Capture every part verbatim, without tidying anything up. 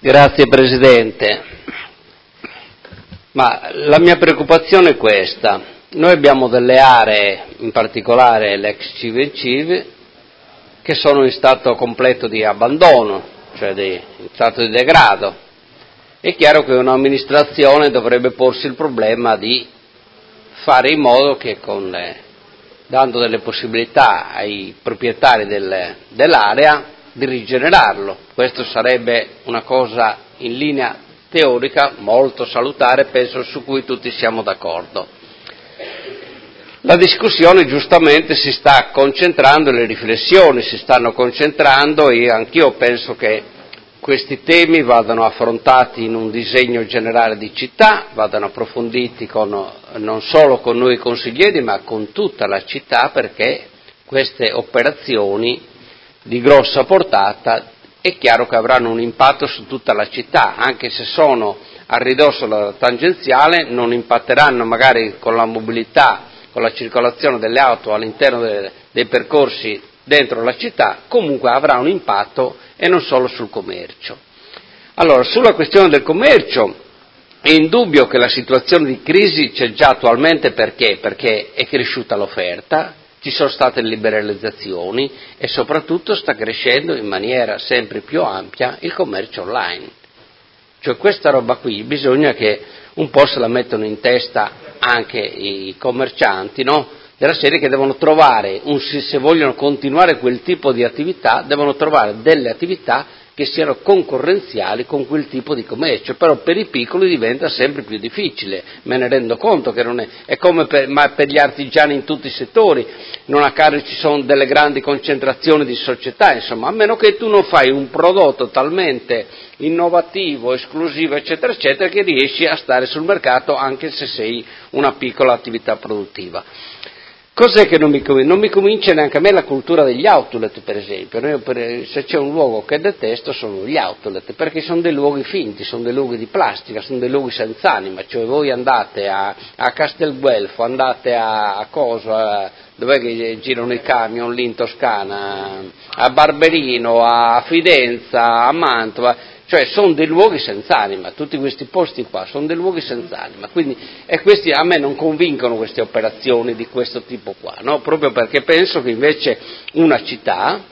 Grazie Presidente. Ma la mia preoccupazione è questa. Noi abbiamo delle aree, in particolare l'ex C I V e C I V, che sono in stato completo di abbandono, cioè di, in stato di degrado. È chiaro che un'amministrazione dovrebbe porsi il problema di fare in modo che, con le, dando delle possibilità ai proprietari del, dell'area, di rigenerarlo. Questo sarebbe una cosa in linea teorica molto salutare, penso su cui tutti siamo d'accordo. La discussione giustamente si sta concentrando, le riflessioni si stanno concentrando e anch'io penso che questi temi vadano affrontati in un disegno generale di città, vadano approfonditi con, non solo con noi consiglieri ma con tutta la città, perché queste operazioni di grossa portata è chiaro che avranno un impatto su tutta la città, anche se sono a ridosso della tangenziale, non impatteranno magari con la mobilità, con la circolazione delle auto all'interno dei, dei percorsi dentro la città, comunque avrà un impatto e non solo sul commercio. Allora, sulla questione del commercio è indubbio che la situazione di crisi c'è già attualmente, perché? Perché è cresciuta l'offerta, ci sono state liberalizzazioni e soprattutto sta crescendo in maniera sempre più ampia il commercio online. Cioè questa roba qui bisogna che un po' se la mettano in testa anche i commercianti, no? Della serie che devono trovare, un, se vogliono continuare quel tipo di attività, devono trovare delle attività che siano concorrenziali con quel tipo di commercio, però per i piccoli diventa sempre più difficile, me ne rendo conto che non è, è come per, ma per gli artigiani in tutti i settori, non a caso ci sono delle grandi concentrazioni di società, insomma, a meno che tu non fai un prodotto talmente innovativo, esclusivo, eccetera, eccetera, che riesci a stare sul mercato anche se sei una piccola attività produttiva. Cos'è che non mi convince? Non mi convince neanche a me la cultura degli outlet, per esempio. Noi, per, se c'è un luogo che detesto sono gli outlet, perché sono dei luoghi finti, sono dei luoghi di plastica, sono dei luoghi senza anima. Cioè voi andate a, a Castelguelfo, andate a, a cosa, dov'è che girano i camion lì in Toscana, a Barberino, a Fidenza, a Mantova. Cioè sono dei luoghi senza anima, tutti questi posti qua sono dei luoghi senza anima, quindi e questi a me non convincono queste operazioni di questo tipo qua, no? Proprio perché penso che invece una città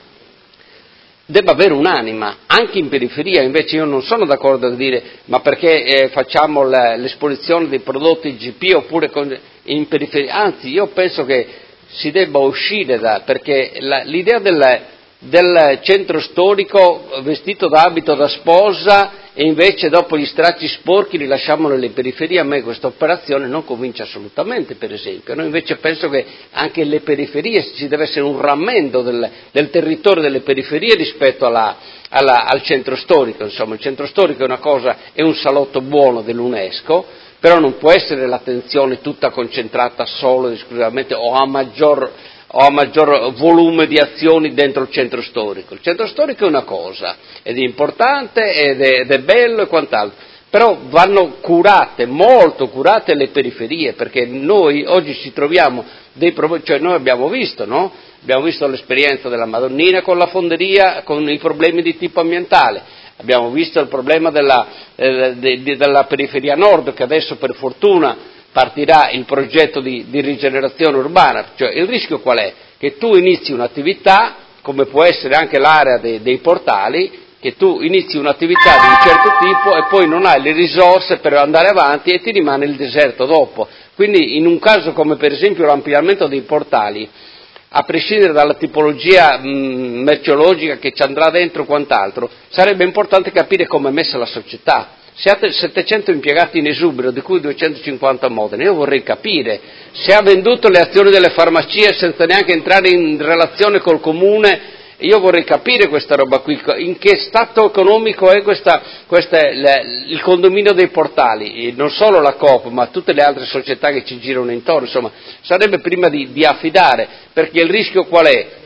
debba avere un'anima, anche in periferia. Invece io non sono d'accordo a dire ma perché eh, facciamo la, l'esposizione dei prodotti G P oppure con, in periferia, anzi io penso che si debba uscire da, perché la, l'idea del del centro storico vestito d'abito da sposa e invece dopo gli stracci sporchi li lasciamo nelle periferie, a me questa operazione non convince assolutamente, per esempio. No? Invece penso che anche le periferie ci deve essere un rammendo del, del territorio delle periferie rispetto alla, alla, al centro storico. Insomma, il centro storico è una cosa, è un salotto buono dell'UNESCO, però non può essere l'attenzione tutta concentrata solo ed esclusivamente o a maggior o a maggior volume di azioni dentro il centro storico. Il centro storico è una cosa, ed è importante, ed è, ed è bello e quant'altro, però vanno curate, molto curate le periferie, perché noi oggi ci troviamo dei problemi, cioè noi abbiamo visto, no? Abbiamo visto l'esperienza della Madonnina con la fonderia, con i problemi di tipo ambientale, abbiamo visto il problema della, eh, de, de, della periferia nord, che adesso per fortuna partirà il progetto di, di rigenerazione urbana. Cioè il rischio qual è? Che tu inizi un'attività, come può essere anche l'area dei, dei portali, che tu inizi un'attività di un certo tipo e poi non hai le risorse per andare avanti e ti rimane il deserto dopo. Quindi in un caso come per esempio l'ampliamento dei portali, a prescindere dalla tipologia mh, merceologica che ci andrà dentro e quant'altro, sarebbe importante capire come è messa la società. Se ha settecento impiegati in esubero, di cui duecentocinquanta a Modena, io vorrei capire se ha venduto le azioni delle farmacie senza neanche entrare in relazione col comune. Io vorrei capire questa roba qui, in che stato economico è questa, questa, il condominio dei portali, non solo la Coop ma tutte le altre società che ci girano intorno. Insomma, sarebbe prima di, di affidare, perché il rischio qual è?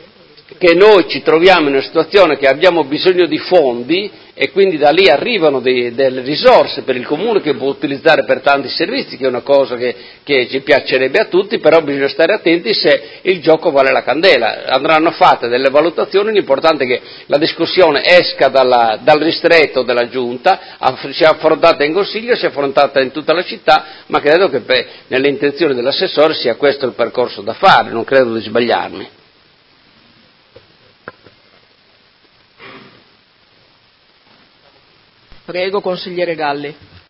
che noi ci troviamo in una situazione che abbiamo bisogno di fondi e quindi da lì arrivano dei, delle risorse per il comune che può utilizzare per tanti servizi, che è una cosa che, che ci piacerebbe a tutti, però bisogna stare attenti se il gioco vale la candela. Andranno fatte delle valutazioni, l'importante è che la discussione esca dalla, dal ristretto della Giunta, sia affrontata in Consiglio, sia affrontata in tutta la città, ma credo che per, nelle intenzioni dell'assessore sia questo il percorso da fare, non credo di sbagliarmi. Prego, consigliere Galli.